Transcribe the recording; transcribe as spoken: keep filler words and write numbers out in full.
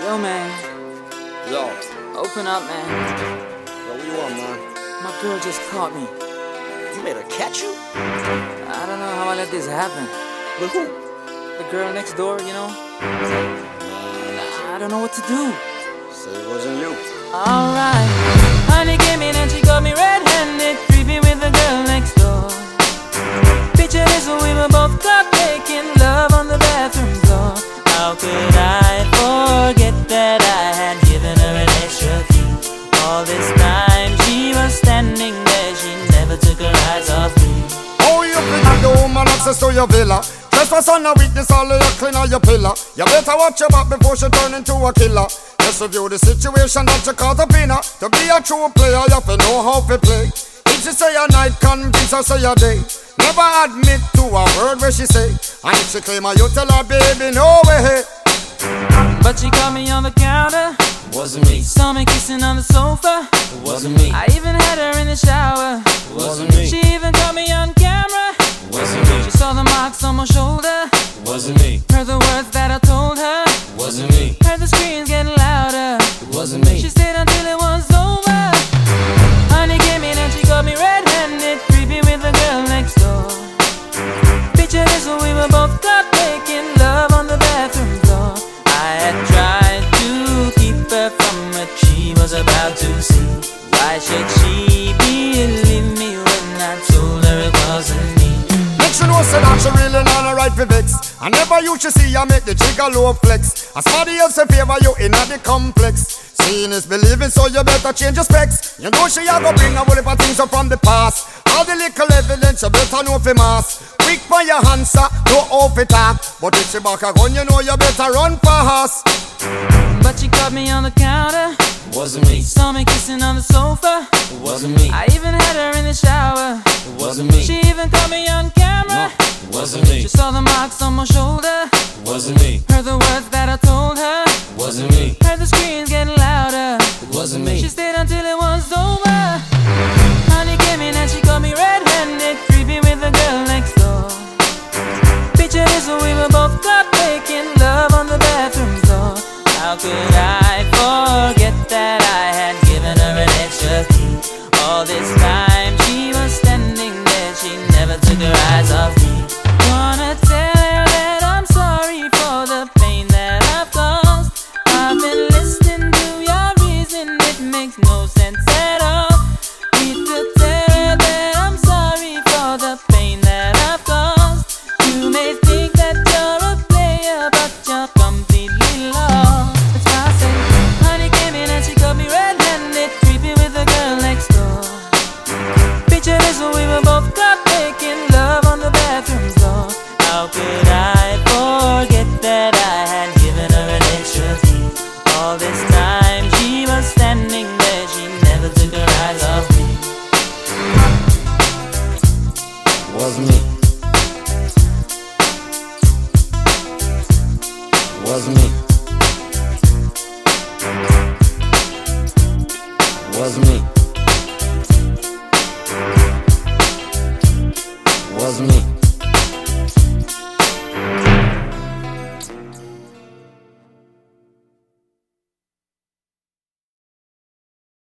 Yo, man. Yo. Open up, man. Yo, what you want, man? My girl just caught me. You made her catch you? I don't know how I let this happen. With who? The girl next door, you know? I don't know what to do. Say it wasn't you. Alright. Honey came in and she got me red-handed, creepy with the girl next door. Picture this, we were both caught making love on the bathroom floor. How could I forget that I had given her an extra key? All this time she was standing there, she never took her eyes off me. Oh, you think the woman access to your villa? Trespass on a weakness, all of your clean on your pillar. You better watch your back before she turn into a killer. Just review the situation that you caught up in her. To be a true player, you have to know how to play. If she say a night, convince her say a day. Never admit to a word where she say. And if she claim her, you tell her, baby, no way. But she caught me on the counter. Wasn't me. Saw me kissing on the sofa. Wasn't me. I even had her in the shower. Wasn't me. She even caught me on camera. Wasn't me. She saw the marks on my shoulder. Wasn't me. Heard the words that I told her. Wasn't me. Heard the screams getting louder. Wasn't me. She stayed until it was over. Honey came in and she got me red-handed, creepy with the girl next door. Picture this, we were both caught making love on the bathroom floor. I had tried to keep her from what she was about to see. Why should she believe me when I told her it wasn't me? Make she know say that she really not a right for vex. I never used to see her make the trigger low flex. As somebody else in favor you in the complex. Seeing is believing, so you better change your specs. You know she a go bring a whole heap of things up from the past. All the little evidence you better know for mass. Quick for your answer, no off it talk. But if she back a gun, you know you better run fast. But she caught me on the counter. Wasn't me. Saw me kissing on the sofa. Wasn't me. I even had her in the shower. Wasn't me. She even caught me on camera. Wasn't me. She saw the marks on my shoulder. Wasn't me. Heard the words that I told her. Wasn't me. Heard the screams getting louder. Wasn't me. She stayed until it was over. Honey came in and she got me red-handed, creepy with the girl next door. Picture this, we were both caught making love on the bathroom floor. How could I forget that I had given her an extra key? All this time she was standing there, she never took her eyes off me. Wanna tell her that I'm sorry for the pain that I've caused. I've been listening to your reason, it makes no sense at all. Need to tell her that I'm sorry for the pain that I've caused. You may think that you're a player, but you're completely lost. That's why I say, honey came in and she got me red-handed, creepy with the girl next door. Picture this, we were both caught making love on the bathroom floor. How could I forget that I had given her an extra key? All this time she was standing there, she never took her eyes off me. Wasn't me. Wasn't me.